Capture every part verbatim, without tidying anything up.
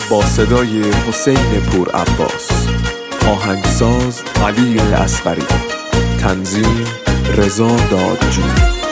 با صدای حسین پور عباس، آهنگساز علی اصغری، تنظیم رضا دادجو.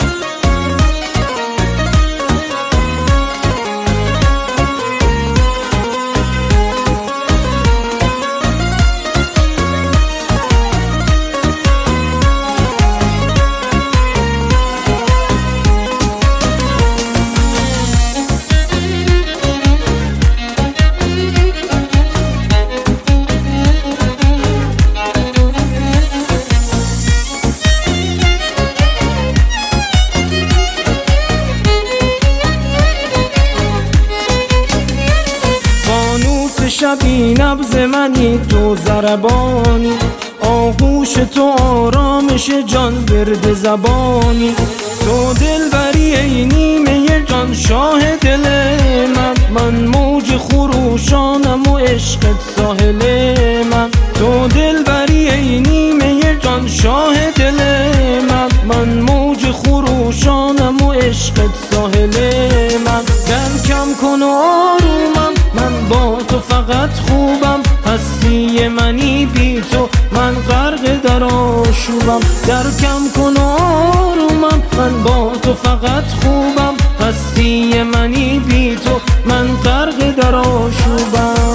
شبی نبض منی تو ضربانی، آغوش تو آرامش جان برد زبانی، تو دلبری ای نیمه جان شاه دل من، من موج خروشانم و عشقت ساحل من، تو دلبری ای نیمه جان شاه دل من، من موج خروشانم و عشقت ساحل من، درکم کن و آرومم، من با تو فقط خوبم، هستی منی بی تو من غرق در آشوبم، درکم کن و آرومم، من با تو فقط خوبم، هستی منی بی تو من غرق در آشوبم.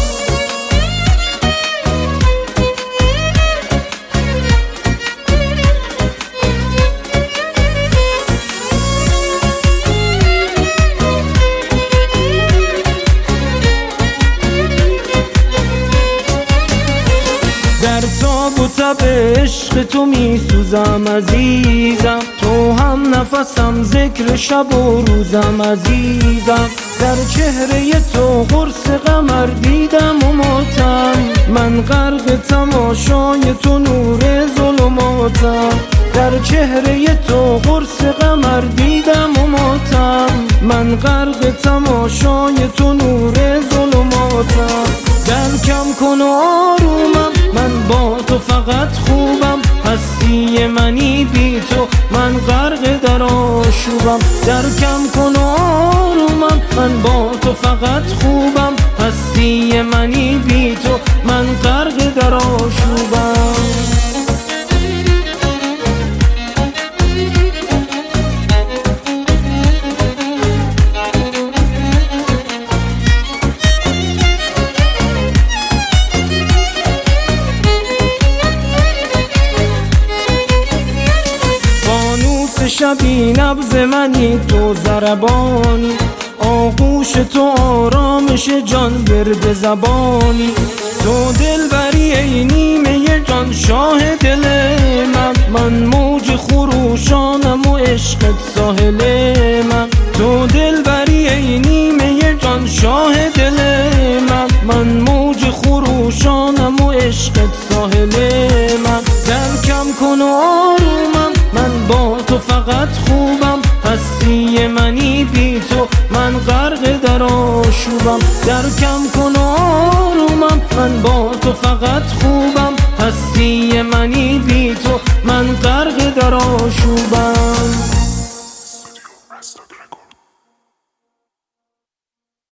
در تاب و تب عشق تو می سوزم عزیزم، تو هم نفسم ذکر شب و روزم عزیزم، در چهره تو قرص قمر دیدم و ماتم، من غرق تماشای تو نور ظلماتم، در چهره تو قرص قمر دیدم و ماتم، من غرق تماشای تو نور ظلماتم، درکم کن و آرومم، من با تو فقط خوبم، هستی منی بی تو من غرق در آشوبم، درکم کن و آرومم، من با تو فقط خوبم، هستی منی بی تو من غرق در آشوبم. شبی نبض منی تو ضربانی، آغوش تو آرامش جان برد زبانی، تو دلبری ای نیمه جان شاه دل من، من موج خروشانم و عشقت ساحل من، تو دلبری ای نیمه جان شاه دل من، من موج خروشانم و عشقت ساحل من، درکم کن و آرومم، من با تو فقط خوبم، هستی منی بی تو من غرق در آشوبم، درکم کن و آرومم، من با تو فقط خوبم، هستی منی بی تو من غرق در آشوبم.